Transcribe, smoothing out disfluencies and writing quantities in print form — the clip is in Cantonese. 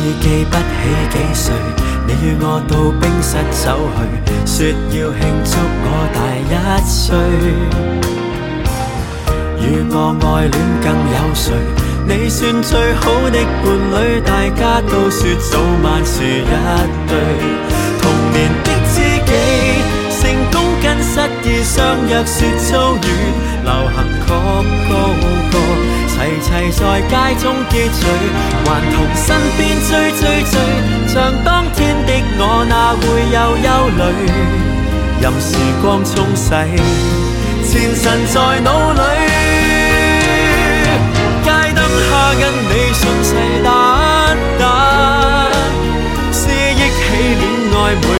記不起幾歲，你與我到冰室走去，說要慶祝我大1歲。與我愛戀更有誰？你算最好的伴侶，大家都說早晚是一對。童年的知己，成功跟失意相約說遭遇，流行曲高歌，齊齊在街中結聚，還同身邊追，像當天的我哪會有憂慮？任時光沖洗，前塵在腦裏。街燈下跟你信誓旦旦，思憶起戀愛每